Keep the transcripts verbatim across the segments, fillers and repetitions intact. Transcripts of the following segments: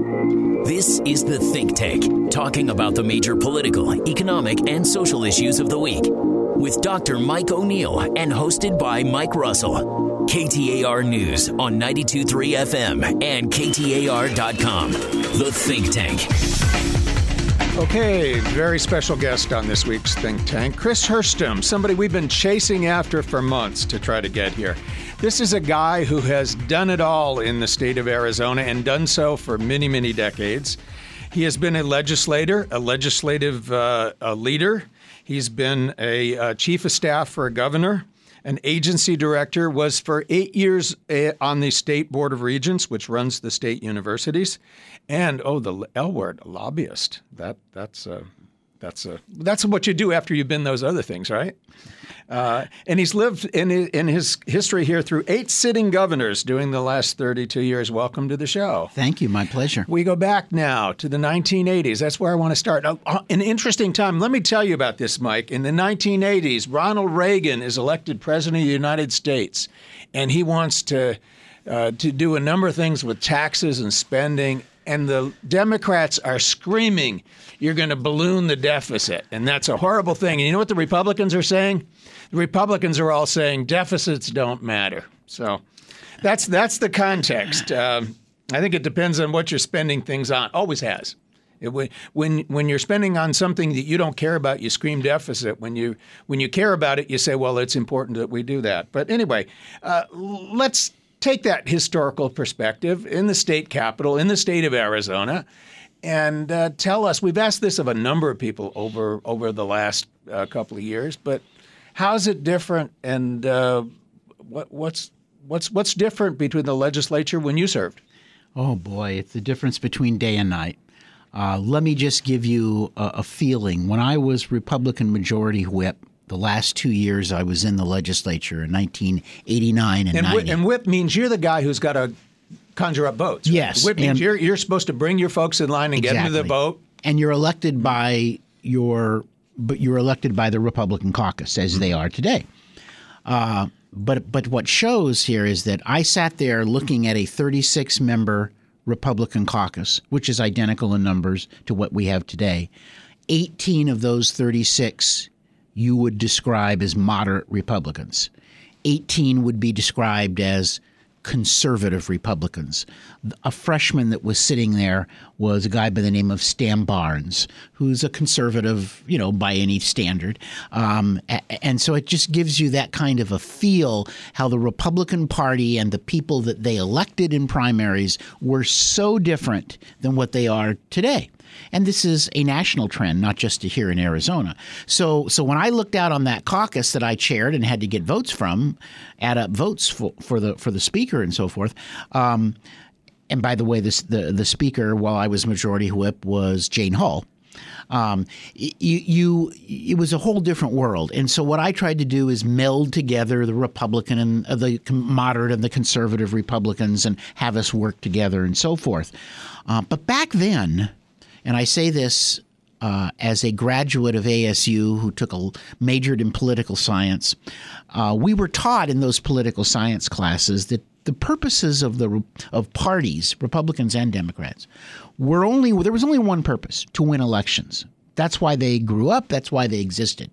This is the Think Tank, talking about the major political, economic, and social issues of the week, with Doctor Mike O'Neill and hosted by Mike Russell. K T A R News on ninety-two point three F M and K T A R dot com. The Think Tank. Okay, very special guest on this week's Think Tank, Chris Herstum, somebody we've been chasing after for months to try to get here. This is a guy who has done it all in the state of Arizona and done so for many, many decades. He has been a legislator, a legislative uh, a leader. He's been a uh, chief of staff for a governor, an agency director, was for eight years uh, on the State Board of Regents, which runs the state universities. And, oh, the L word, lobbyist. That That's uh, that's uh, that's what you do after you've been those other things, right? Uh, and he's lived in in his history here through eight sitting governors during the last thirty-two years. Welcome to the show. Thank you. My pleasure. We go back now to the nineteen eighties. That's where I want to start. Uh, an interesting time. Let me tell you about this, Mike. In the nineteen eighties, Ronald Reagan is elected president of the United States, and he wants to uh, to do a number of things with taxes and spending. And the Democrats are screaming, you're going to balloon the deficit. And that's a horrible thing. And you know what the Republicans are saying? The Republicans are all saying deficits don't matter. So that's that's the context. Um, I think it depends on what you're spending things on. Always has. It, when when you're spending on something that you don't care about, you scream deficit. When you when you care about it, you say, well, it's important that we do that. But anyway, uh, let's take that historical perspective in the state capital, in the state of Arizona, and uh, tell us, we've asked this of a number of people over over the last uh, couple of years, but how's it different, and uh, what, what's what's what's different between the legislature when you served? Oh, boy, it's the difference between day and night. Uh, let me just give you a, a feeling. When I was Republican Majority Whip, the last two years I was in the legislature in nineteen eighty-nine and, and ninety. Whip, and whip means you're the guy who's got to conjure up votes. Right? Yes. Whip means you're, you're supposed to bring your folks in line and exactly. get them to the vote. And you're elected by your, but you're elected by the Republican caucus, as mm-hmm. they are today. Uh, but but what shows here is that I sat there looking at a thirty-six member Republican caucus, which is identical in numbers to what we have today. eighteen of those thirty-six you would describe as moderate Republicans. eighteen would be described as conservative Republicans. A freshman that was sitting there was a guy by the name of Stan Barnes, who's a conservative, you know, by any standard. Um, and so it just gives you that kind of a feel how the Republican Party and the people that they elected in primaries were so different than what they are today. And this is a national trend, not just here in Arizona. So so when I looked out on that caucus that I chaired and had to get votes from, add up votes for, for the for the speaker and so forth. Um, and by the way, this, the, the speaker, while I was Majority Whip, was Jane Hull. Um, you, you, it was a whole different world. And so what I tried to do is meld together the Republican and uh, the moderate and the conservative Republicans and have us work together and so forth. Uh, but back then, and I say this uh, as a graduate of A S U who took a majored in political science, uh, we were taught in those political science classes that the purposes of the of parties, Republicans and Democrats, were only there was only one purpose: to win elections. That's why they grew up. That's why they existed,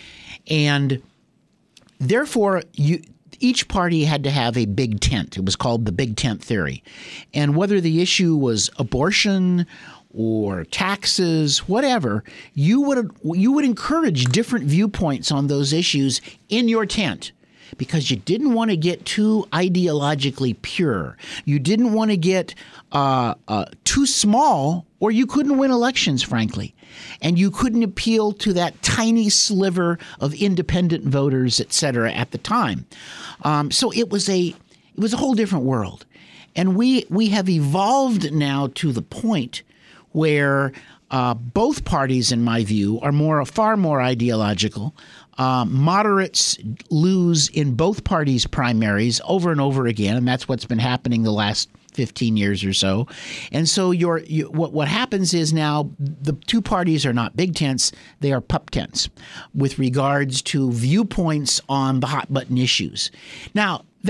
and therefore you. Each party had to have a big tent. It was called the big tent theory, and whether the issue was abortion or taxes, whatever, you would you would encourage different viewpoints on those issues in your tent because you didn't want to get too ideologically pure. You didn't want to get uh, uh, too small, or you couldn't win elections, frankly. And you couldn't appeal to that tiny sliver of independent voters, et cetera, at the time. Um, so it was a it was a whole different world. And we we have evolved now to the point where uh, both parties, in my view, are more far more ideological. Uh, moderates lose in both parties' primaries over and over again, and that's what's been happening the last fifteen years or so. And so you're, you, what, what happens is now the two parties are not big tents, they are pup tents with regards to viewpoints on the hot-button issues. Now, that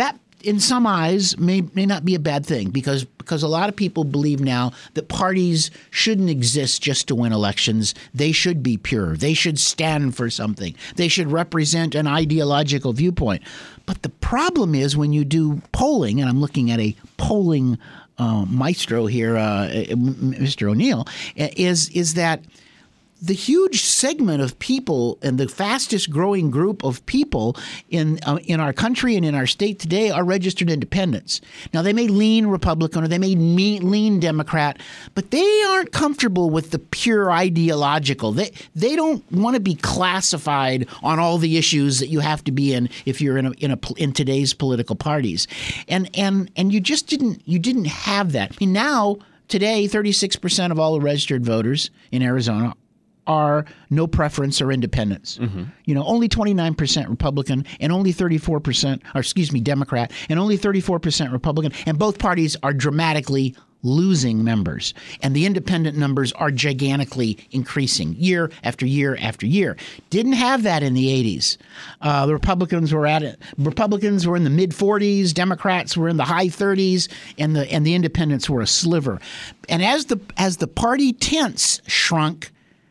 in some eyes, may may not be a bad thing because because a lot of people believe now that parties shouldn't exist just to win elections. They should be pure. They should stand for something. They should represent an ideological viewpoint. But the problem is when you do polling, and I'm looking at a polling uh, maestro here, uh, Mister O'Neill, is is that the huge segment of people and the fastest growing group of people in uh, in our country and in our state today are registered independents. Now, they may lean Republican or they may mean, lean Democrat, but they aren't comfortable with the pure ideological. They they don't want to be classified on all the issues that you have to be in if you're in a, in a in today's political parties. And and and you just didn't you didn't have that. I mean, now today, thirty-six percent of all the registered voters in Arizona are no preference or independents. Mm-hmm. You know, only twenty-nine percent Republican and only thirty-four percent, or excuse me, Democrat, and only thirty-four percent Republican. And both parties are dramatically losing members. And the independent numbers are gigantically increasing year after year after year. Didn't have that in the eighties. Uh, the Republicans were at it. Republicans were in the mid forties, Democrats were in the high thirties, and the and the independents were a sliver. And as the as the party tents shrunk,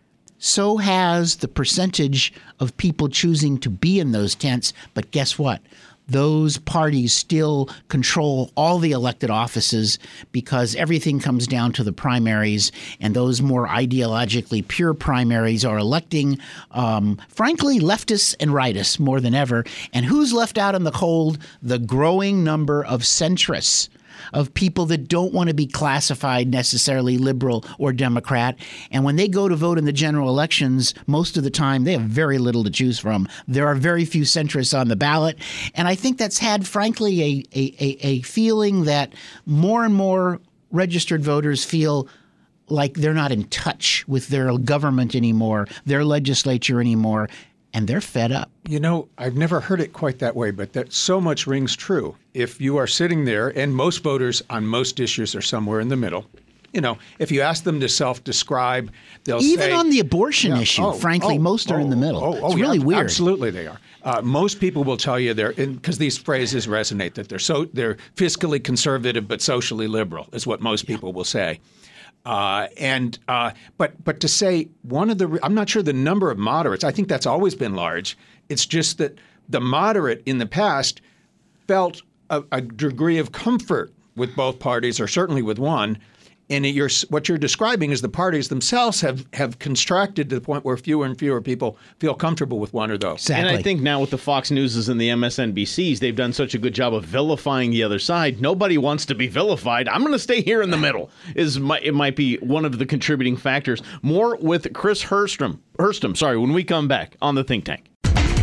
so has the percentage of people choosing to be in those tents. But guess what? Those parties still control all the elected offices because everything comes down to the primaries, and those more ideologically pure primaries are electing, um, frankly, leftists and rightists more than ever. And who's left out in the cold? The growing number of centrists, of people that don't want to be classified necessarily liberal or Democrat. And when they go to vote in the general elections, most of the time they have very little to choose from. There are very few centrists on the ballot. And I think that's had, frankly, a, a, a, a feeling that more and more registered voters feel like they're not in touch with their government anymore, their legislature anymore, and they're fed up. You know, I've never heard it quite that way, but that so much rings true. If you are sitting there, and most voters on most issues are somewhere in the middle, you know, if you ask them to self-describe, they'll Even say— Even on the abortion yeah, issue, oh, frankly, oh, most are oh, in the middle. Oh, oh, it's yeah, really weird. Absolutely they are. Uh, most people will tell you they're, because these phrases resonate, that they're so they're fiscally conservative but socially liberal is what most yeah. people will say. Uh, and uh, but but to say one of the I'm not sure the number of moderates. I think that's always been large. It's just that the moderate in the past felt a, a degree of comfort with both parties, or certainly with one. And you're, what you're describing is the parties themselves have, have contracted to the point where fewer and fewer people feel comfortable with one or those. Exactly. And I think now with the Fox Newses and the M S N B Cs, they've done such a good job of vilifying the other side. Nobody wants to be vilified. I'm going to stay here in the middle. Is my, it might be one of the contributing factors. More with Chris Herstum. Herstum, sorry, when we come back on The Think Tank.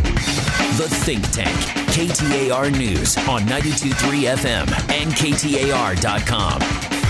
The Think Tank, K T A R News on ninety-two point three F M and K T A R dot com.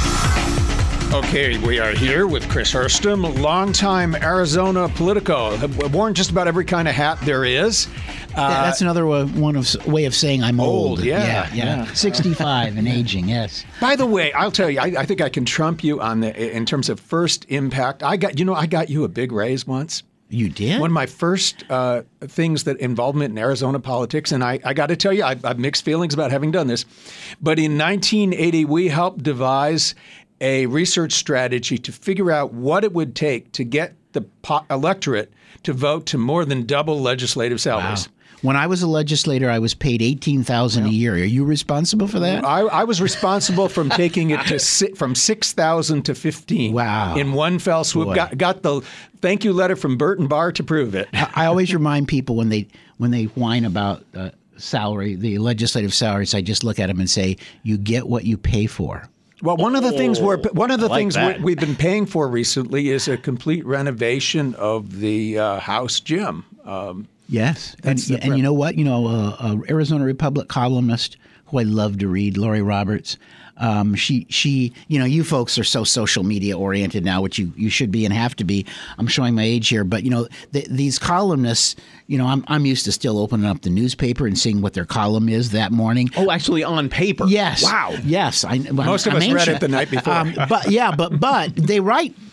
Okay, we are here with Chris Herstum, longtime Arizona Politico. I've worn just about every kind of hat there is. Uh, yeah, that's another one of way of saying I'm old. Old, yeah, yeah, yeah. yeah. sixty-five and aging, yes. By the way, I'll tell you, I, I think I can trump you on the in terms of first impact. I got, you know, I got you a big raise once. You did? One of my first uh, things that involvement in Arizona politics, and I, I got to tell you, I, I have mixed feelings about having done this. But in nineteen eighty, we helped devise a research strategy to figure out what it would take to get the po- electorate to vote to more than double legislative salaries. Wow. When I was a legislator, I was paid eighteen thousand dollars yeah. a year. Are you responsible for that? I, I was responsible from taking it to si- from six thousand to fifteen. Wow! In one fell swoop, got got the thank you letter from Burton Barr to prove it. I, I always remind people when they when they whine about uh, salary, the legislative salaries, I just look at them and say, "You get what you pay for." Well, one of the things we're one of the I like things that. we've been paying for recently is a complete renovation of the uh, House gym. Um, yes, and, the and you know what? You know, uh, uh, Arizona Republic columnist who I love to read, Lori Roberts. Um, she, she, you know, you folks are so social media oriented now, which you, you should be and have to be. I'm showing my age here, but you know, th- these columnists, you know, I'm I'm used to still opening up the newspaper and seeing what their column is that morning. Oh, actually on paper. Yes. Wow. Yes. I, Most I'm of us ancient. read it the night before. Um, but yeah, but but they write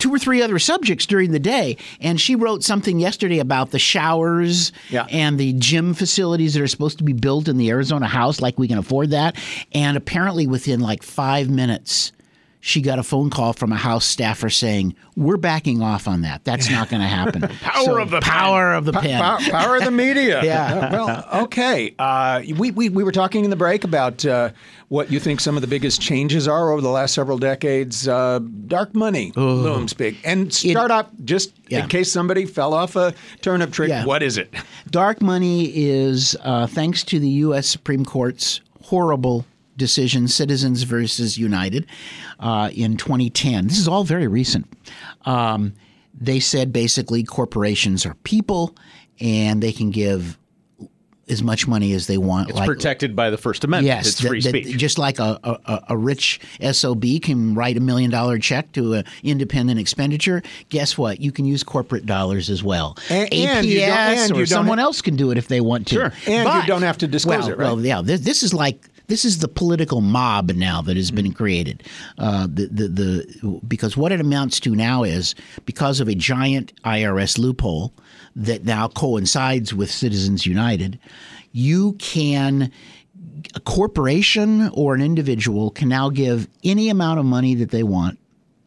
two or three other subjects during the day. And she wrote something yesterday about the showers Yeah. and the gym facilities that are supposed to be built in the Arizona house, like we can afford that. And apparently within like five minutes, she got a phone call from a House staffer saying, we're backing off on that. That's not going to happen. Power So, of the power pen. of the pen. Power, power of the media. Yeah. Uh, well, okay. Uh, we, we we were talking in the break about uh, what you think some of the biggest changes are over the last several decades. Uh, dark money looms big. And start up, just Yeah. in case somebody fell off a turnip tree, Yeah. what is it? Dark money is, uh, thanks to the U S Supreme Court's horrible decision, Citizens versus United, uh, in twenty ten. This is all very recent. Um, they said basically corporations are people and they can give as much money as they want. It's protected by the First Amendment. Yes, it's free that- that- speech. just like a, a, a rich S O B can write a million dollar check to an independent expenditure, guess what? You can use corporate dollars as well. And- and you don't- A P S and or you don't someone ha- else can do it if they want to. Sure. And But- you don't have to disclose well, it, right? Well, yeah, this, this is like this is the political mob now that has been created. Uh, the, the the because what it amounts to now is because of a giant I R S loophole that now coincides with Citizens United, you can. A corporation or an individual can now give any amount of money that they want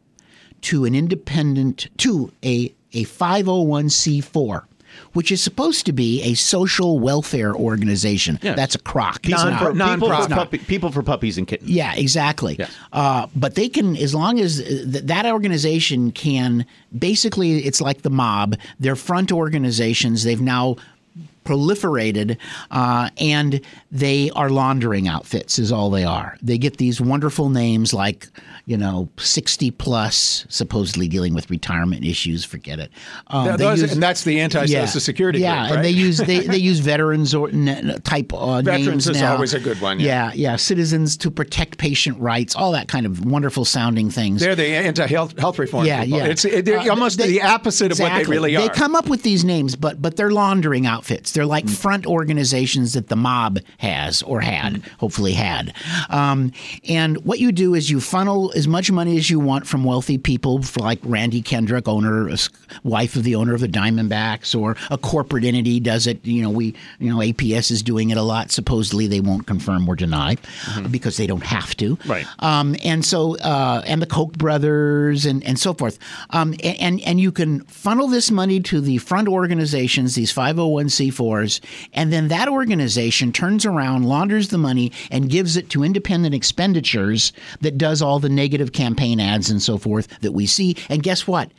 to an independent, to a, a five oh one c four, which is supposed to be a social welfare organization. Yes. That's a crock. People, It's for, not. people, for non-profit. puppy, people for puppies and kittens. Yeah, exactly. Yes. Uh, but they can, as long as th- that organization can, basically, it's like the mob. They're front organizations. They've now proliferated, uh, and they are laundering outfits is all they are. They get these wonderful names like, you know, sixty plus, supposedly dealing with retirement issues. Forget it. Um, Th- they those- use- and that's the anti-social security yeah, group, and right? they use they, they use veterans or n- type uh, Veterans names is now. always a good one, yeah. yeah, yeah. Citizens to protect patient rights, all that kind of wonderful sounding things. They're the anti-health health reform Yeah, people. yeah. It's it, they're Uh, almost they- the opposite of what they exactly. really are. They come up with these names, but but they're laundering outfits. They're like front organizations that the mob has or had, hopefully had. Um, and what you do is you funnel as much money as you want from wealthy people, for like Randy Kendrick, owner, s- wife of the owner of the Diamondbacks, or a corporate entity does it. You know, we, you know, A P S is doing it a lot. Supposedly, they won't confirm or deny because they don't have to. Right. Um, and so, uh, and the Koch brothers and, and so forth. Um, a- and, and you can funnel this money to the front organizations, these five oh one c fours, and then that organization turns around, launders the money, and gives it to independent expenditures that does all the negative campaign ads and so forth that we see. And guess what?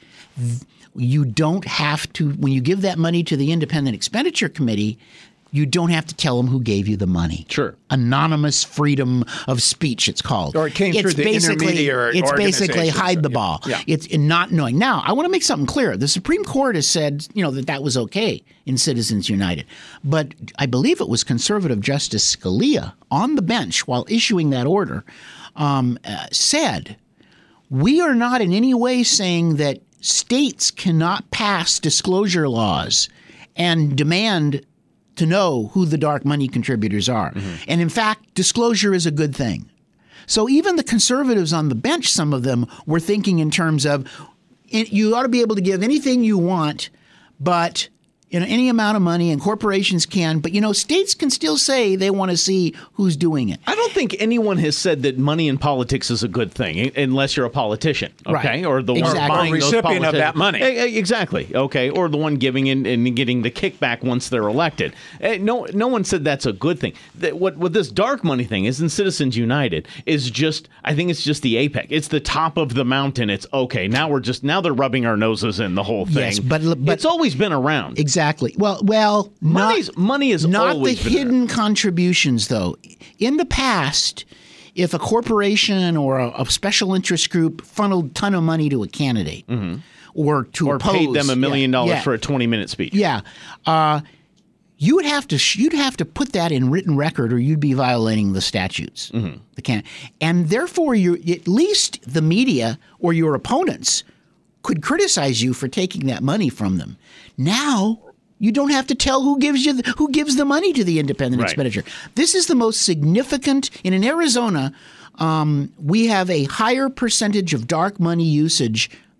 You don't have to, when you give that money to the Independent Expenditure Committee, you don't have to tell them who gave you the money. Sure. Anonymous freedom of speech, it's called. Or it came it's through the basically- intermediary It's basically organizations. hide the Yeah. ball. Yeah. It's in not knowing. Now, I want to make something clear. The Supreme Court has said, you know, that that was okay in Citizens United. But I believe it was conservative Justice Scalia on the bench while issuing that order um, uh, said, we are not in any way saying that states cannot pass disclosure laws and demand to know who the dark money contributors are. And in fact, disclosure is a good thing. So even the conservatives on the bench, some of them were thinking in terms of you ought to be able to give anything you want, but you know, any amount of money, and corporations can, but you know, states can still say they want to see who's doing it. I don't think anyone has said that money in politics is a good thing, i- unless you're a politician, okay, Right. or the one Exactly. buying Or those recipient of politicians. that money. Eh, eh, Exactly, okay, or the one giving in and getting the kickback once they're elected. Eh, No, no one said that's a good thing. That what what this dark money thing is in Citizens United is just, I think it's just the apex. It's the top of the mountain. It's okay. Now we're just now they're rubbing our noses in the whole thing. Yes, but- but- it's always been around. Exactly. Well, well, Money's not, money is not always the been hidden around. contributions, though. In the past, if a corporation or a, a special interest group funneled a ton of money to a candidate or to or oppose, paid them a million yeah, dollars yeah, for a twenty minute speech. yeah, uh, you would have to you'd have to put that in written record, or you'd be violating the statutes. The can, and therefore, you at least the media or your opponents could criticize you for taking that money from them. Now you don't have to tell who gives you the, who gives the money to the independent Right. expenditure. This is the most significant. And in Arizona, um, we have a higher percentage of dark money usage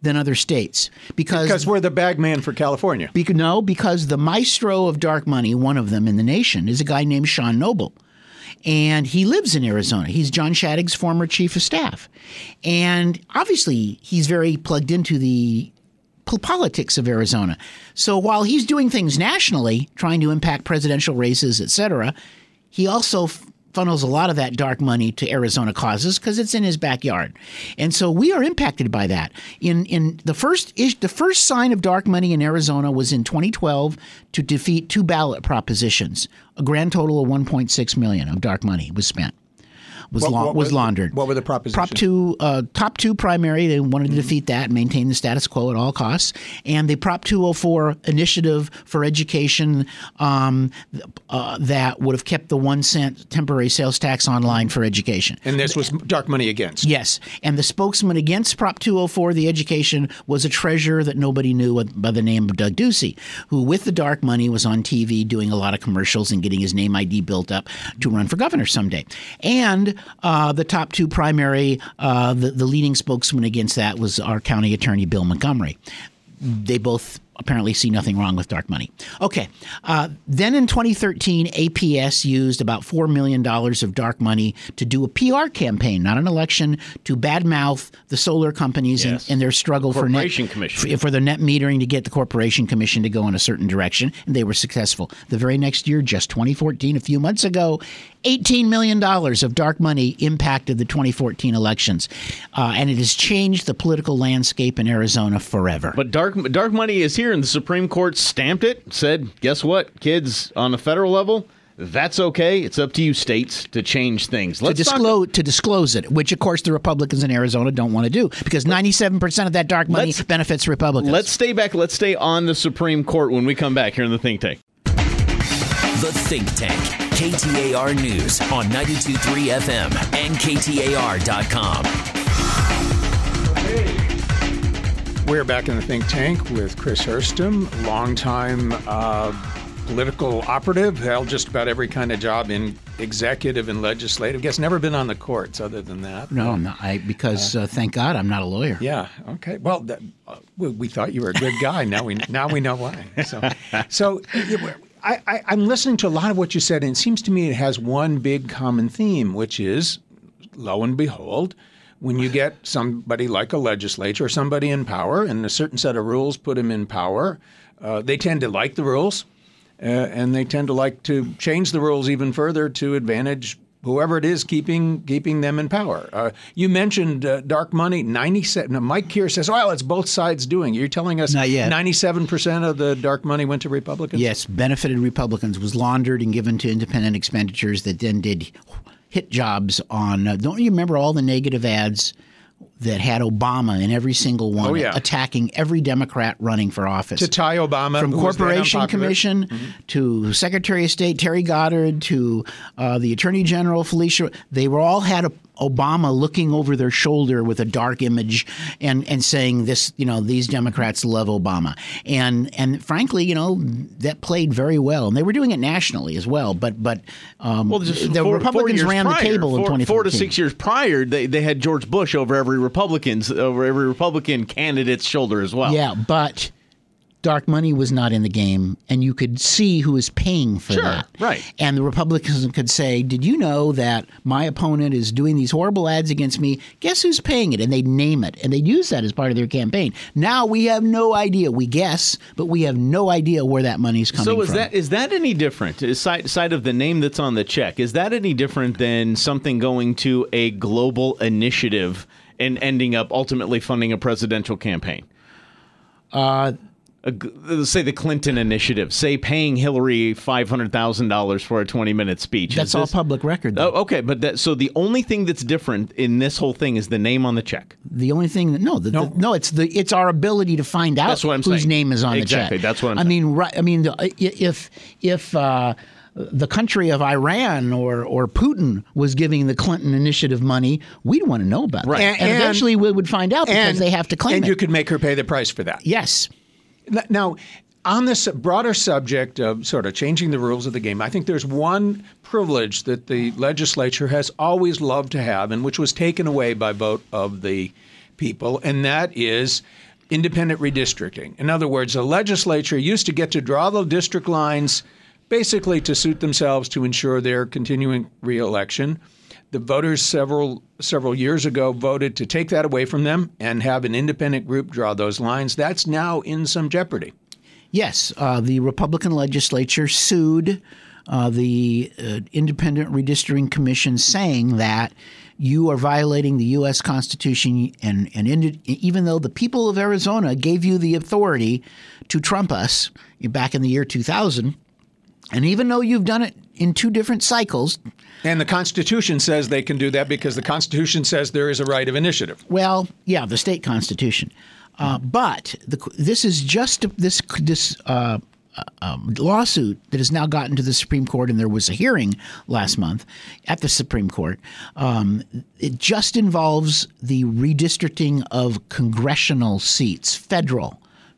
than other states because Because we're the bag man for California. Because, no, because the maestro of dark money, one of them in the nation, is a guy named Sean Noble. And he lives in Arizona. He's John Shadeg's former chief of staff. And obviously, he's very plugged into the politics of Arizona. So while he's doing things nationally, trying to impact presidential races, et cetera, he also funnels a lot of that dark money to Arizona causes because it's in his backyard. And so we are impacted by that. In in the first ish, the first sign of dark money in Arizona was in twenty twelve to defeat two ballot propositions. A grand total of one point six million of dark money was spent. Was, What- la- what was was- laundered. what were the propositions? Prop two, uh, top two primary. They wanted to defeat that and maintain the status quo at all costs. And the Prop two oh four initiative for education um, uh, that would have kept the one cent temporary sales tax online for education. And this was dark money against. Yes. And the spokesman against Prop two oh four, the education, was a treasurer that nobody knew by the name of Doug Ducey, who with the dark money was on T V doing a lot of commercials and getting his name I D built up to run for governor someday. And uh, the top two primary, uh, the, the leading spokesman against that was our county attorney, Bill Montgomery. They both apparently see nothing wrong with dark money. Okay. Uh, then in twenty thirteen, A P S used about four million dollars of dark money to do a P R campaign, not an election, to badmouth the solar companies Yes. and, and their struggle for net, Corporation Commission. for, for the net metering to get the Corporation Commission to go in a certain direction, and they were successful. The very next year, just twenty fourteen, a few months ago, eighteen million dollars of dark money impacted the twenty fourteen elections, uh, and it has changed the political landscape in Arizona forever. But dark dark money is here, and the Supreme Court stamped it, said, guess what, kids, on a federal level, that's okay. It's up to you states to change things. to Let's disclose to disclose it, which of course the Republicans in Arizona don't want to do, because ninety-seven percent of that dark money Let's- benefits Republicans. Let's stay back. Let's stay on the Supreme Court when we come back here in the Think Tank. The Think Tank, K T A R News on ninety-two point three F M and K T A R dot com. We're back in the think tank with Chris Hurston, longtime uh, political operative, held just about every kind of job in executive and legislative. Guess never been on the courts other than that. no, no, I because uh, thank God I'm not a lawyer. Yeah. Okay. Well, that, uh, we, we thought you were a good guy. Now we now we know why. So, so I, I, I'm listening to a lot of what you said, and it seems to me it has one big common theme, which is, lo and behold, when you get somebody like a legislature or somebody in power and a certain set of rules put them in power, uh, they tend to like the rules, uh, and they tend to like to change the rules even further to advantage whoever it is keeping keeping them in power. Uh, you mentioned uh, dark money. ninety-seven. Now Mike Keir says, "Well, it's both sides doing it." You're telling us Not yet. ninety-seven percent of the dark money went to Republicans? Yes, benefited Republicans, was laundered and given to independent expenditures that then did hit jobs on. Uh, don't you remember all the negative ads that had Obama in every single one, Oh, yeah. attacking every Democrat running for office? To tie Obama, From who was then Corporation unpopular. Commission to Secretary of State Terry Goddard to uh, the Attorney General Felicia, they were all had a, Obama looking over their shoulder with a dark image and, and saying this, you know, these Democrats love Obama. And and frankly, you know, that played very well. And they were doing it nationally as well. But but um, Well, just the four, Republicans four years ran prior, the table in four, twenty fourteen. Four to six years prior, they, they had George Bush over every Republican's over every Republican candidate's shoulder as well. Yeah, but dark money was not in the game, and you could see who was paying for Sure, that. right. And the Republicans could say, did you know that my opponent is doing these horrible ads against me? Guess who's paying it? And they'd name it, and they'd use that as part of their campaign. Now we have no idea. We guess, but we have no idea where that money's coming So is from. that is that any different? Aside, aside of the name that's on the check, is that any different than something going to a global initiative and ending up ultimately funding a presidential campaign? Uh, A g- let's say the Clinton initiative, say paying Hillary five hundred thousand dollars for a twenty-minute speech. that's Is all this- public record, though. Oh, okay, but that, so the only thing that's different in this whole thing is the name on the check. The only thing that no, the, no, the, no, it's the it's our ability to find out That's what I'm whose saying. name is on Exactly, the check. that's what I'm I saying. mean, right? I mean, the- i- if if uh, the country of Iran or or Putin was giving the Clinton initiative money, we'd want to know about Right. it, And- and, and- eventually we would find out because And they have to claim and it. you could make her pay the price for that. yes. Now, on this broader subject of sort of changing the rules of the game, I think there's one privilege that the legislature has always loved to have, and which was taken away by vote of the people, and that is independent redistricting. In other words, the legislature used to get to draw the district lines basically to suit themselves to ensure their continuing re-election. The voters several several years ago voted to take that away from them and have an independent group draw those lines. That's now in some jeopardy. Yes, uh, the Republican legislature sued uh, the uh, Independent Redistricting Commission, saying that you are violating the U S Constitution, and, and in, even though the people of Arizona gave you the authority to trump us back in the year two thousand, and even though you've done it in two different cycles. And the Constitution says they can do that because the Constitution says there is a right of initiative. Well, yeah, the state constitution. Uh, but the, this is just this this uh, um, lawsuit that has now gotten to the Supreme Court, and there was a hearing last month at the Supreme Court. Um, it just involves the redistricting of congressional seats, federal.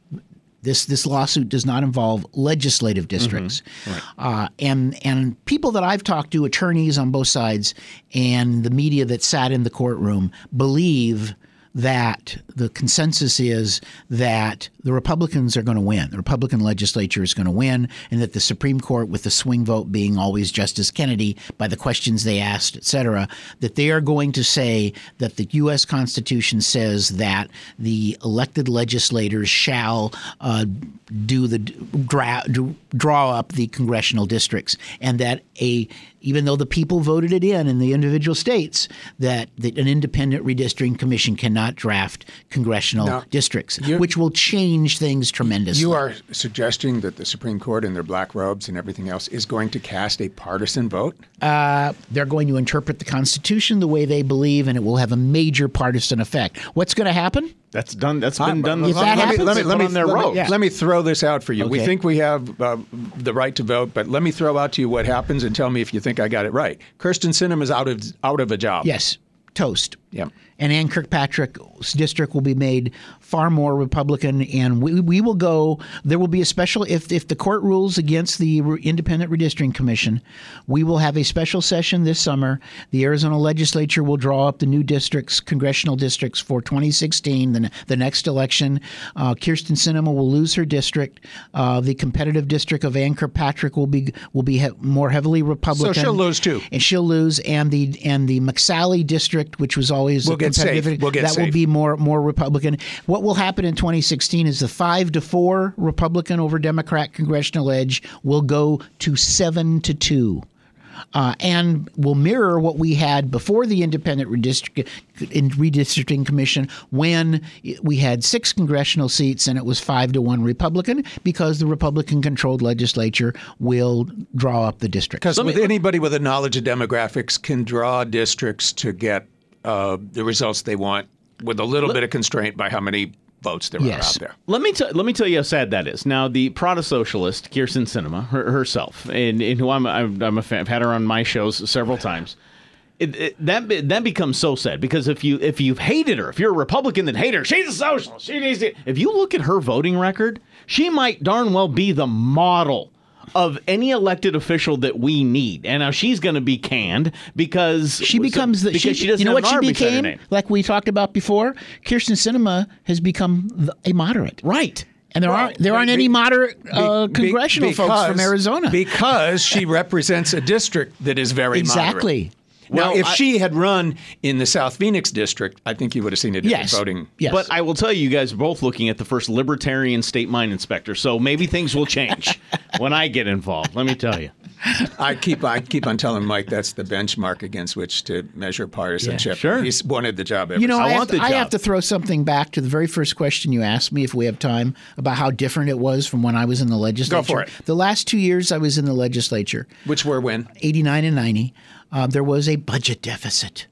This this lawsuit does not involve legislative districts. Mm-hmm. Right. Uh, and and people that I've talked to, attorneys on both sides, and the media that sat in the courtroom, believe that the consensus is that the Republicans are going to win. The Republican legislature is going to win, and that the Supreme Court, with the swing vote being always Justice Kennedy by the questions they asked, et cetera, that they are going to say that the U S Constitution says that the elected legislators shall uh, do the dra- draw up the congressional districts, and that a even though the people voted it in in the individual states, that, that an independent redistricting commission cannot draft congressional now, districts, which will change things tremendously. You are suggesting that the Supreme Court in their black robes and everything else is going to cast a partisan vote? Uh, they're going to interpret the Constitution the way they believe, and it will have a major partisan effect. What's going to happen? That's done. That's been uh, done. If that happens, let me, let me, on their let robes. me, yeah. let me throw this out for you. Okay. We think we have uh, the right to vote, but let me throw out to you what happens and tell me if you think I got it right. Kirsten Sinema is out of out of a job. Yes, toast. Yeah. And Ann Kirkpatrick's district will be made far more Republican, and we, we will go – there will be a special – if if the court rules against the Independent Redistricting Commission, we will have a special session this summer. The Arizona legislature will draw up the new districts, congressional districts for twenty sixteen, the, the next election. Uh, Kirsten Sinema will lose her district. Uh, the competitive district of Ann Kirkpatrick will be will be he- more heavily Republican. So she'll lose too. And she'll lose. And the and the McSally district, which was always we'll get safe. We'll get that safe. will be more more Republican. What will happen in twenty sixteen is the five to four Republican over Democrat congressional edge will go to seven to two. Uh, and will mirror what we had before the Independent Redistrict- Redistricting Commission, when we had six congressional seats and it was five to one Republican, because the Republican-controlled legislature will draw up the districts. Because with anybody with a knowledge of demographics can draw districts to get uh, the results they want with a little Let, bit of constraint by how many votes there yes. are out there. Let me t- let me tell you how sad that is. Now, the Prado-socialist Kirsten Sinema her- herself, and, and who I'm, I'm I'm a fan, I've had her on my shows several times. It, it, that that becomes so sad, because if you if you've hated her, if you're a Republican that hate her, she's a socialist. She needs to. If you look at her voting record, she might darn well be the model of any elected official that we need. And now she's going to be canned because she becomes the because she, she doesn't you know have what an she R beside her became, name. like we talked about before. Kirsten Sinema has become the, a moderate, right? And there well, aren't there aren't be, any moderate uh, be, congressional because, folks from Arizona, because she represents a district that is very exactly. moderate. Now, Well, if I, she had run in the South Phoenix district, I think you would have seen a different yes. voting. Yes. But I will tell you, you guys are both looking at the first libertarian state mine inspector, so maybe things will change when I get involved. Let me tell you. I keep I keep on telling Mike that's the benchmark against which to measure partisanship. Yeah, sure. He's wanted the job ever You know, since. I, I have want to, the I job. have to throw something back to the very first question you asked me, if we have time, about how different it was from when I was in the legislature. Go for it. The last two years I was in the legislature, Which were when? eighty-nine and ninety, uh, there was a budget deficit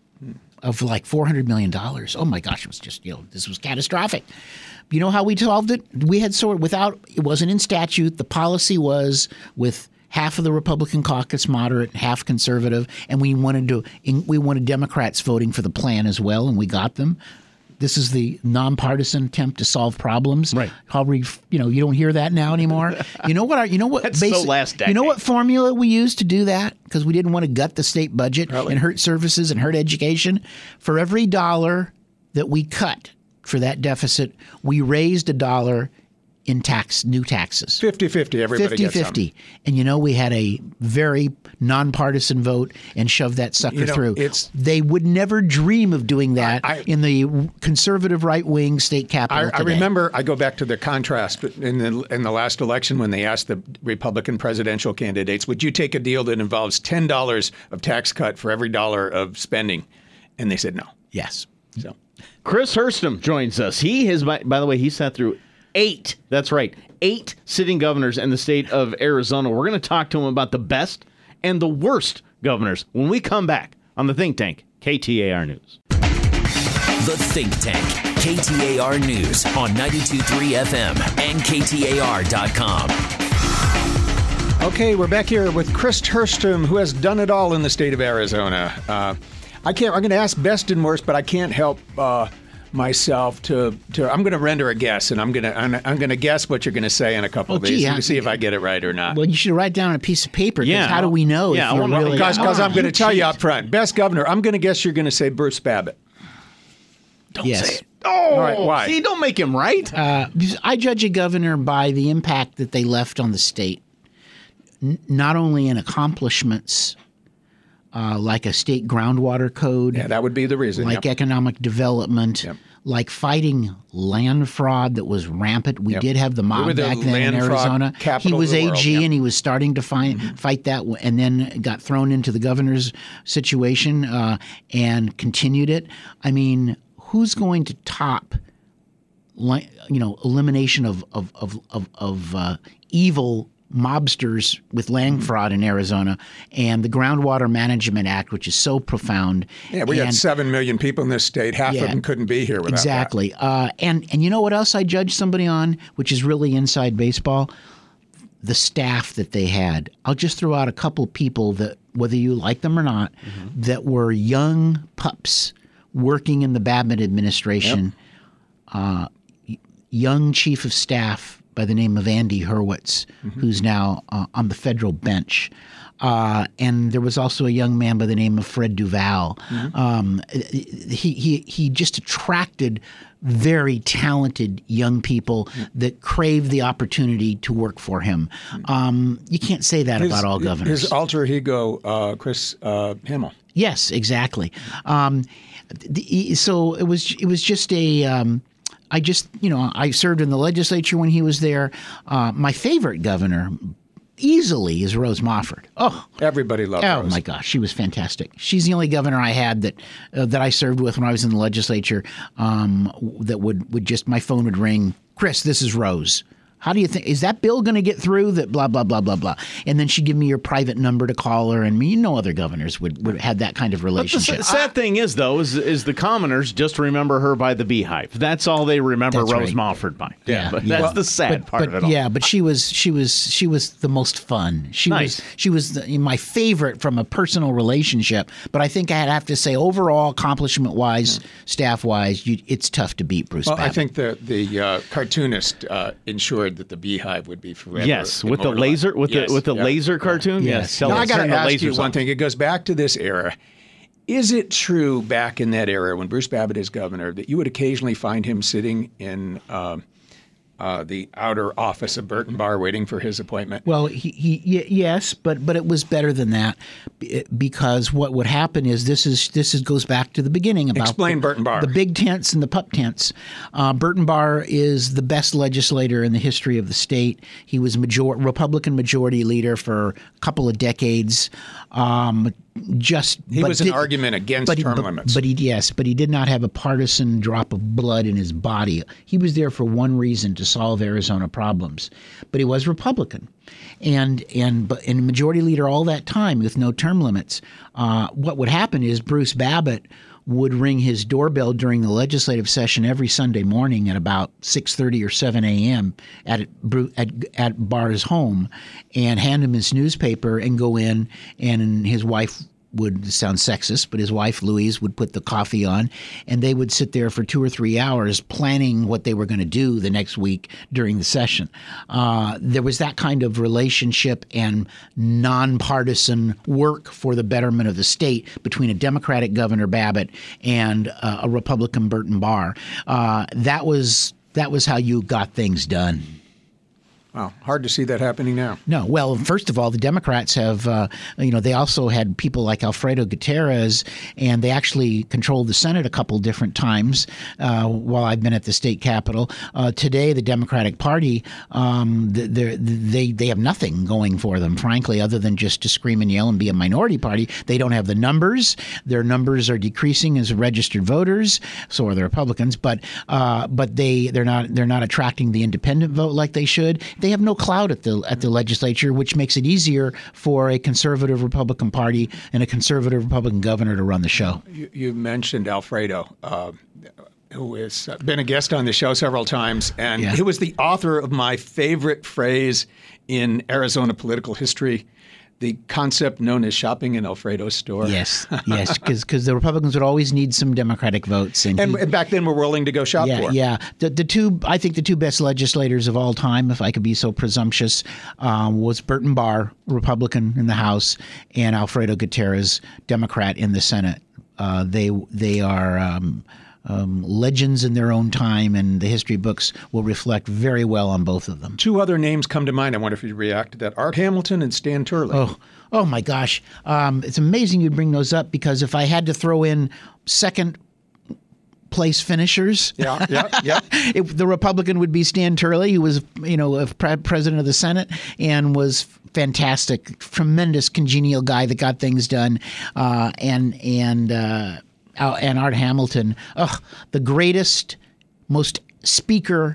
of like four hundred million dollars. Oh my gosh, it was just, you know, this was catastrophic. You know how we solved it? We had sort of, without, it wasn't in statute. The policy was with half of the Republican caucus moderate, half conservative, and we wanted to we wanted Democrats voting for the plan as well, and we got them. This is the nonpartisan attempt to solve problems. Right. How we, you know, you don't hear that now anymore. You know what? Our, you know what? That's so last You know decade. what formula we used to do that, because we didn't want to gut the state budget Really? and hurt services and hurt education. For every dollar that we cut for that deficit. We raised a dollar in tax, new taxes. fifty-fifty, everybody gets some. fifty-fifty. And you know, we had a very nonpartisan vote and shoved that sucker You know, through. it's- they would never dream of doing that I- in the conservative right-wing state capital I, I today. remember, I go back to the contrast in the in the last election when they asked the Republican presidential candidates, would you take a deal that involves ten dollars of tax cut for every dollar of spending? And they said no. Yes. So Chris Hurston joins us. He has, by, by the way, he sat through eight, that's right, eight sitting governors in the state of Arizona. We're going to talk to him about the best and the worst governors when we come back on The Think Tank, K T A R News. The Think Tank, K T A R News on ninety-two point three F M and K T A R dot com. Okay, we're back here with Chris Hurston, who has done it all in the state of Arizona. Uh, I can't. I'm going to ask best and worst, but I can't help uh, myself to. to I'm going to render a guess, and I'm going to. I'm, I'm going to guess what you're going to say in a couple Oh, of days gee, to I- see if I get it right or not. Well, you should write down on a piece of paper. 'Cause Yeah. how do we know Yeah, I if you're wanna- really? Because Oh, I'm going to you tell you cheat. up front, best governor. I'm going to guess you're going to say Bruce Babbitt. Don't Yes. say it. Oh, right, why? see, don't make him right. Uh, I judge a governor by the impact that they left on the state, N- not only in accomplishments uh, like a state groundwater code, Yeah, that would be the reason. like yep. economic development, Yep. like fighting land fraud that was rampant. We Yep. did have the We mob were the back then in land fraud Arizona. capital He of was the A G world, yep. and he was starting to fight, fight that w- and then got thrown into the governor's situation uh, and continued it. I mean, who's going to top li- you know, elimination of of of of, of uh, evil mobsters with land Mm-hmm. fraud in Arizona, and the Groundwater Management Act, which is so profound. Yeah, we got And- seven million people in this state. Half Yeah. of them couldn't be here without exactly. Uh, and and you know what else I judge somebody on, which is really inside baseball? The staff that they had. I'll just throw out a couple people that, whether you like them or not, that were young pups working in the Babbitt administration. Uh, y- young chief of staff by the name of Andy Hurwitz, who's now uh, on the federal bench. Uh, and there was also a young man by the name of Fred Duval. Um, he, he, he just attracted very talented young people that craved the opportunity to work for him. Um, you can't say that His- about all governors. His alter ego, uh, Chris uh, Himmel. Yes, exactly. Um, the, so it was it was just a. Um, I just you know I served in the legislature when he was there. Uh, my favorite governor, easily, is Rose Mofford. Oh. Everybody loved Oh Rose. my gosh, she was fantastic. She's the only governor I had that uh, that I served with when I was in the legislature. Um, that would would just my phone would ring. Chris, this is Rose. How do you think, is that bill going to get through? That blah blah blah blah blah. And then she'd give me your private number to call her. And me, no other governors would, would have that kind of But the relationship. s- sad thing is, though, is, is the commoners just remember her by the beehive. That's all they remember That's Rose right. Mofford by. Yeah, but yeah. that's Well, the sad but, part but, of it all. Yeah, but she was she was she was the most fun. She Nice. was she was the, my favorite from a personal relationship. But I think I'd have to say overall accomplishment wise, staff wise, you, it's tough to beat Bruce Well, I Babbitt. think the the uh, cartoonist uh, ensured that the beehive would be forever. Yes, with the immortalized. laser with Yes, the with the yeah. laser cartoon. Yes. Yes, tell Now, us, I got turn to the ask you lasers one on. thing. It goes back to this era. Is it true back in that era when Bruce Babbitt is governor that you would occasionally find him sitting in um, uh, the outer office of Burton Barr waiting for his appointment? Well, he, he y- yes, but but it was better than that, b- because what would happen is this is this is goes back to the beginning about Explain the, Burton Barr. the big tents and the pup tents. Uh, Burton Barr is the best legislator in the history of the state. He was major Republican majority leader for a couple of decades. Um, just He but was an did- argument against but he- term but- limits. But he yes, but he did not have a partisan drop of blood in his body. He was there for one reason, to solve Arizona problems. But he was Republican, and and but and majority leader all that time with no term limits. Uh, what would happen is Bruce Babbitt would ring his doorbell during the legislative session every Sunday morning at about six thirty or seven a.m. at Bru- at at Barr's home, and hand him his newspaper and go in, and his wife would sound sexist, but his wife, Louise, would put the coffee on, and they would sit there for two or three hours planning what they were going to do the next week during the session. Uh, there was that kind of relationship and nonpartisan work for the betterment of the state between a Democratic Governor Babbitt and uh, a Republican Burton Barr. Uh, that was that was how you got things done. Wow, hard to see that happening now. No. Well, first of all, the Democrats have, uh, you know, they also had people like Alfredo Gutierrez, and they actually controlled the Senate a couple different times uh, while I've been at the state capitol. Uh, today, the Democratic Party, um, they they they have nothing going for them, frankly, other than just to scream and yell and be a minority party. They don't have the numbers. Their numbers are decreasing as registered voters. So are the Republicans, but uh, but they they're not they're not attracting the independent vote like they should. They have no clout at the at the legislature, which makes it easier for a conservative Republican Party and a conservative Republican governor to run the show. You, you mentioned Alfredo, uh, who has been a guest on the show several times, and Yeah. he was the author of my favorite phrase in Arizona political history, the concept known as shopping in Alfredo's store. Yes, yes, because the Republicans would always need some Democratic votes, and, And, he, and back then we're willing to go shop yeah, for. yeah. The the two I think the two best legislators of all time, if I could be so presumptuous, um, was Burton Barr, Republican in the House, and Alfredo Gutierrez, Democrat in the Senate. Uh, they they are. Um, Um, legends in their own time, and the history books will reflect very well on both of them. Two other names come to mind. I wonder if you'd react to that. Art Hamilton and Stan Turley. Oh, oh my gosh. Um, it's amazing you'd bring those up, because if I had to throw in second place finishers, Yeah, yeah, yeah. it, the Republican would be Stan Turley, who was, you know, a pre- president of the Senate and was fantastic, tremendous, congenial guy that got things done. Uh, and, and, uh, Uh, and Art Hamilton, ugh, the greatest, most speaker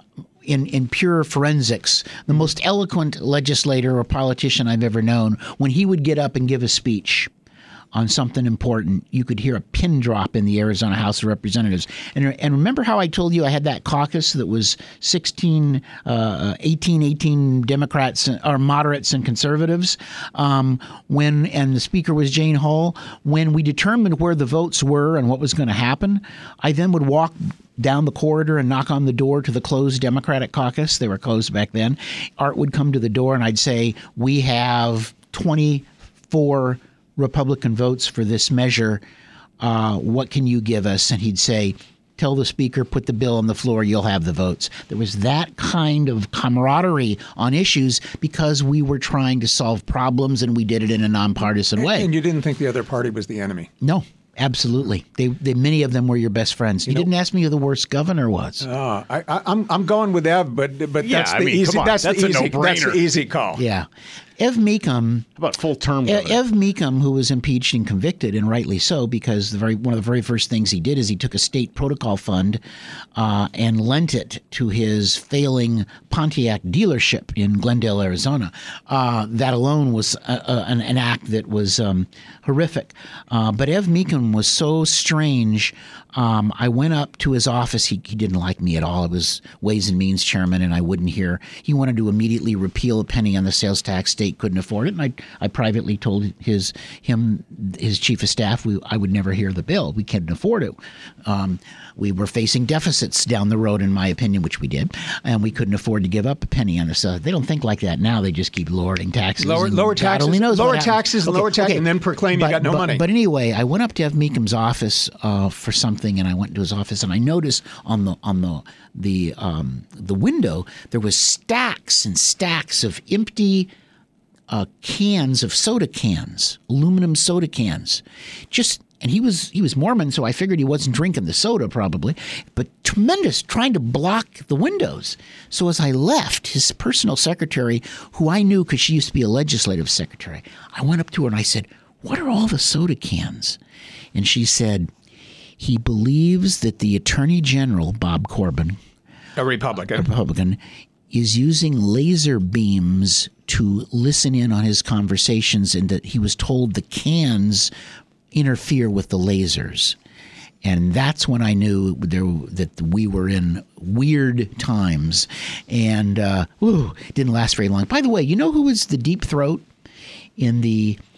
in, in pure forensics, the most eloquent legislator or politician I've ever known. When he would get up and give a speech on something important, you could hear a pin drop in the Arizona House of Representatives. And, and remember how I told you I had that caucus that was sixteen, uh, eighteen, eighteen Democrats or moderates and conservatives? Um, when and the speaker was Jane Hull. When we determined where the votes were and what was going to happen, I then would walk down the corridor and knock on the door to the closed Democratic caucus. They were closed back then. Art would come to the door and I'd say, "We have twenty-four Republican votes for this measure. Uh, what can you give us?" And he'd say, "Tell the speaker, put the bill on the floor, you'll have the votes." There was that kind of camaraderie on issues because we were trying to solve problems, and we did it in a nonpartisan way. And you didn't think the other party was the enemy. No, absolutely. They, they, many of them were your best friends. You, you didn't ask me who the worst governor was. Oh, I, I, I'm I'm going with Ev, but but Yeah, that's I the mean, easy come on, that's, that's the a easy that's no-brainer. the easy call. Yeah. Ev Meekum, How about full term? E- governor? Ev Meekum, who was impeached and convicted, and rightly so, because the very one of the very first things he did is he took a state protocol fund uh, and lent it to his failing Pontiac dealership in Glendale, Arizona. Uh, that alone was a, a, an, an act that was um, horrific. Uh, but Ev Meekum was so strange. Um, I went up to his office. He, he didn't like me at all. I was Ways and Means chairman, and I wouldn't hear. He wanted to immediately repeal a penny on the sales tax. State couldn't afford it, and I, I privately told his him his chief of staff we I would never hear the bill. We couldn't afford it. Um, we were facing deficits down the road, in my opinion, which we did, and we couldn't afford to give up a penny on this. Uh, they don't think like that now. They just keep lowering taxes. Lower and lower God taxes, only knows lower what happens. taxes, and Okay, lower tax, okay. and then proclaim But- you got no but- money. But anyway, I went up to Ev Meekum's office uh, for something, and I went to his office, and I noticed on the on the the um, the window there was stacks and stacks of empty uh, cans of soda cans, aluminum soda cans, just. And he was he was Mormon, so I figured he wasn't drinking the soda probably, but tremendous, trying to block the windows. So as I left, his personal secretary, who I knew because she used to be a legislative secretary, I went up to her and I said, "What are all the soda cans?" And she said, "He believes that the Attorney General, Bob Corbin, A Republican. Republican, is using laser beams to listen in on his conversations, and that he was told the cans interfere with the lasers." And that's when I knew there, that we were in weird times. And uh, ooh, it didn't last very long. By the way, you know who was the deep throat in the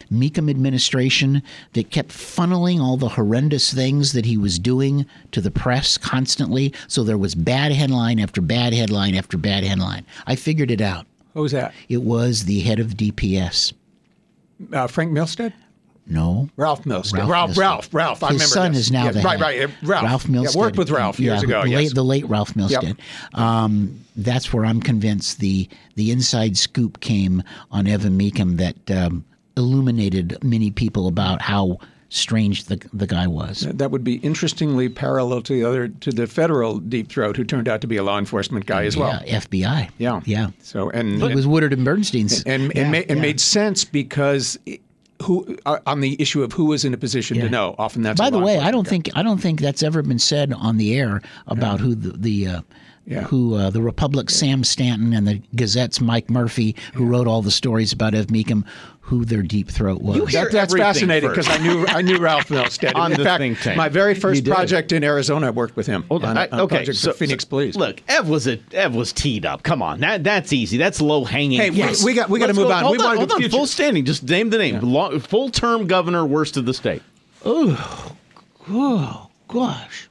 Meacham administration that kept funneling all the horrendous things that he was doing to the press constantly. So there was bad headline after bad headline after bad headline. I figured it out. What was that? It was the head of D P S. Uh, Frank Milstead? No. Ralph Milstead. Ralph Ralph, Milstead. Ralph, Ralph. I His remember son this. is now yeah, the right, head. right. uh, Ralph. Ralph Milstead. Yeah, worked with Ralph years yeah, ago. The, yes. late, the late Ralph Milstead. Um, that's where I'm convinced the the inside scoop came on Evan Meacham that um, illuminated many people about how strange the the guy was. That would be interestingly parallel to the other to the federal deep throat, who turned out to be a law enforcement guy as well. Yeah, F B I. Yeah, yeah. So and It was Woodard and Bernstein's. and and, yeah, ma- and yeah. made sense because it- who uh, on the issue of who was in a position Yeah. to know. Often that's By a the law way, I don't enforcement think I don't think that's ever been said on the air about who the, the uh, Yeah. who uh, the Republic's Sam Stanton and the Gazette's Mike Murphy, who wrote all the stories about Ev Meacham, who their deep throat was. You hear That, that's everything fascinating first. because I knew I knew Ralph Milstead. On in the fact, think tank. my very You first did. project in Arizona, I worked with him on, I- on okay, project so, for Phoenix so- Police. Look, Ev was a Ev was teed up. Come on, that that's easy. That's low hanging. Hey, we- we got- we gotta Let's move go- on. Hold We on, wanted hold the on. future. Full standing. Just name the name. Full term governor, worst of the state. Oh, gosh.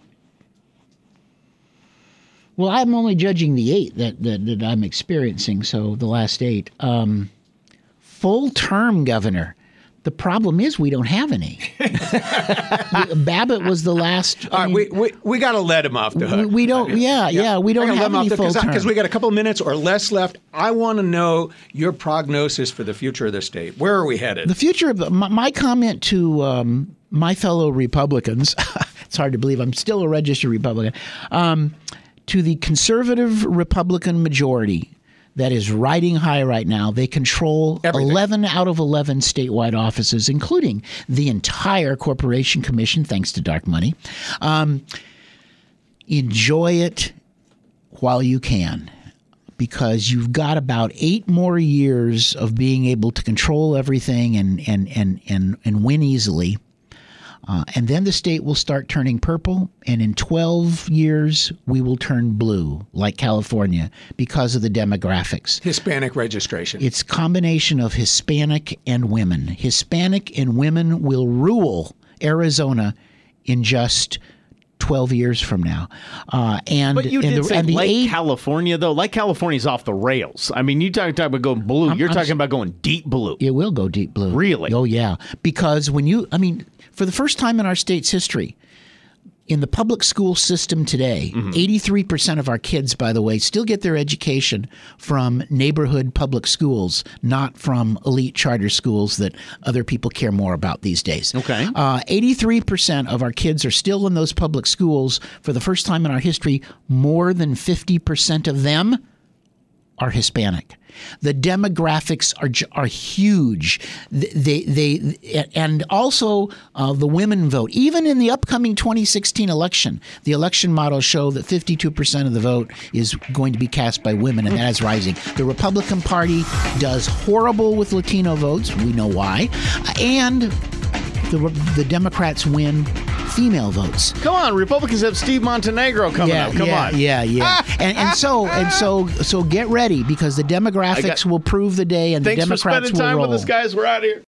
Well, I'm only judging the eight that, that, that I'm experiencing, so the last eight. Um, full-term governor. The problem is we don't have any. Babbitt was the last. All right, we we, we got to let him off the hook. We, we don't. Yeah, yeah, we don't have any full term. Because we got a couple minutes or less left. I want to know your prognosis for the future of the state. Where are we headed? The future of my, my comment to um, my fellow Republicans. It's hard to believe I'm still a registered Republican. Um, to the conservative Republican majority that is riding high right now, they control Everything. eleven out of eleven statewide offices, including the entire Corporation Commission, thanks to dark money. Um, enjoy it while you can, because you've got about eight more years of being able to control everything and and and and, and win easily. Uh, and then the state will start turning purple, and in twelve years, we will turn blue, like California, because of the demographics. Hispanic registration. It's a combination of Hispanic and women. Hispanic and women will rule Arizona in just twelve years from now. Uh, and But you and did the, say and the like age- California, though. Like California's off the rails. I mean, you talk, talk about going blue. I'm- You're I'm talking s- about going deep blue. It will go deep blue. Really? Oh, yeah. Because when you, I mean, for the first time in our state's history, in the public school system today, Mm-hmm. eighty-three percent of our kids, by the way, still get their education from neighborhood public schools, not from elite charter schools that other people care more about these days. Okay. Uh, eighty-three percent of our kids are still in those public schools. For the first time in our history, more than fifty percent of them are Hispanic. The demographics are ju- are huge. They they and also uh, the women vote. Even in the upcoming twenty sixteen election, the election models show that fifty-two percent of the vote is going to be cast by women, and that is rising. The Republican Party does horrible with Latino votes. We know why, and the the Democrats win female votes. Come on, Republicans have Steve Montenegro coming yeah, up. Come yeah, on. Yeah, yeah, and and so and so so get ready, because the demographics got- will prove the day, and Thanks the for Democrats spending will time roll. with us, guys. We're out of here.